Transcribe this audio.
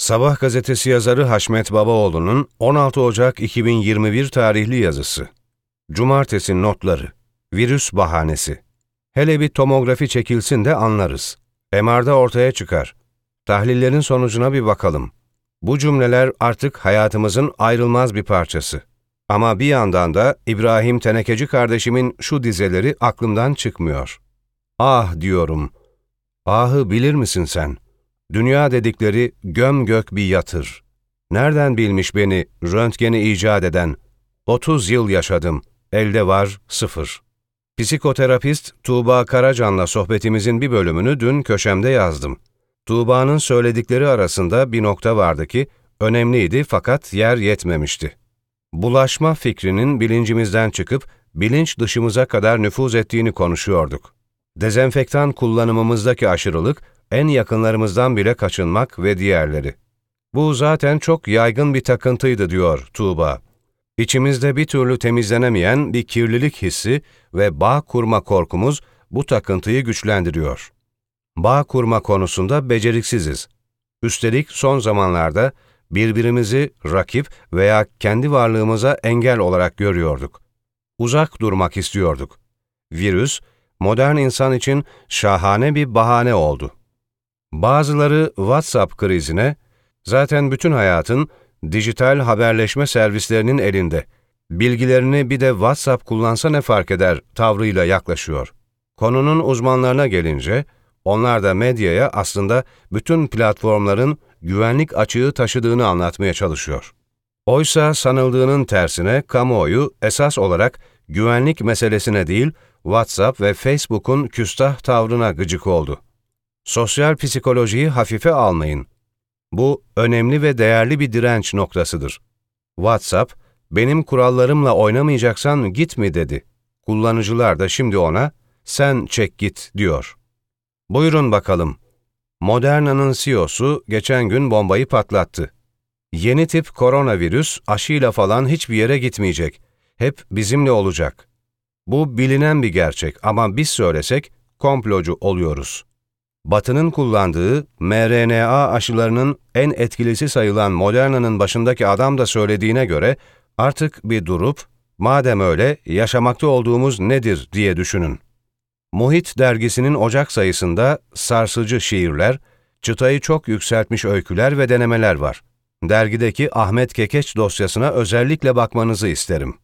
Sabah gazetesi yazarı Haşmet Babaoğlu'nun 16 Ocak 2021 tarihli yazısı. Cumartesi notları. Virüs bahanesi. Hele bir tomografi çekilsin de anlarız. MR'da ortaya çıkar. Tahlillerin sonucuna bir bakalım. Bu cümleler artık hayatımızın ayrılmaz bir parçası. Ama bir yandan da İbrahim Tenekeci kardeşimin şu dizeleri aklımdan çıkmıyor. Ah diyorum. Ahı bilir misin sen? Dünya dedikleri göm gök bir yatır. Nereden bilmiş beni röntgeni icat eden? 30 yıl yaşadım, elde var 0. Psikoterapist Tuğba Karacan'la sohbetimizin bir bölümünü dün köşemde yazdım. Tuğba'nın söyledikleri arasında bir nokta vardı ki önemliydi fakat yer yetmemişti. Bulaşma fikrinin bilincimizden çıkıp bilinç dışımıza kadar nüfuz ettiğini konuşuyorduk. Dezenfektan kullanımımızdaki aşırılık, en yakınlarımızdan bile kaçınmak ve diğerleri. Bu zaten çok yaygın bir takıntıydı diyor Tuğba. İçimizde bir türlü temizlenemeyen bir kirlilik hissi ve bağ kurma korkumuz bu takıntıyı güçlendiriyor. Bağ kurma konusunda beceriksiziz. Üstelik son zamanlarda birbirimizi rakip veya kendi varlığımıza engel olarak görüyorduk. Uzak durmak istiyorduk. Virüs, modern insan için şahane bir bahane oldu. Bazıları WhatsApp krizine, zaten bütün hayatın dijital haberleşme servislerinin elinde, bilgilerini bir de WhatsApp kullansa ne fark eder tavrıyla yaklaşıyor. Konunun uzmanlarına gelince, onlar da medyaya aslında bütün platformların güvenlik açığı taşıdığını anlatmaya çalışıyor. Oysa sanıldığının tersine kamuoyu esas olarak güvenlik meselesine değil, WhatsApp ve Facebook'un küstah tavrına gıcık oldu. Sosyal psikolojiyi hafife almayın. Bu önemli ve değerli bir direnç noktasıdır. WhatsApp, benim kurallarımla oynamayacaksan git mi dedi. Kullanıcılar da şimdi ona, sen çek git diyor. Buyurun bakalım. Moderna'nın CEO'su geçen gün bombayı patlattı. Yeni tip koronavirüs aşıyla falan hiçbir yere gitmeyecek. Hep bizimle olacak. Bu bilinen bir gerçek ama biz söylesek komplocu oluyoruz. Batı'nın kullandığı mRNA aşılarının en etkilisi sayılan Moderna'nın başındaki adam da söylediğine göre artık bir durup, madem öyle yaşamakta olduğumuz nedir diye düşünün. Muhit dergisinin Ocak sayısında sarsıcı şiirler, çıtayı çok yükseltmiş öyküler ve denemeler var. Dergideki Ahmet Kekeç dosyasına özellikle bakmanızı isterim.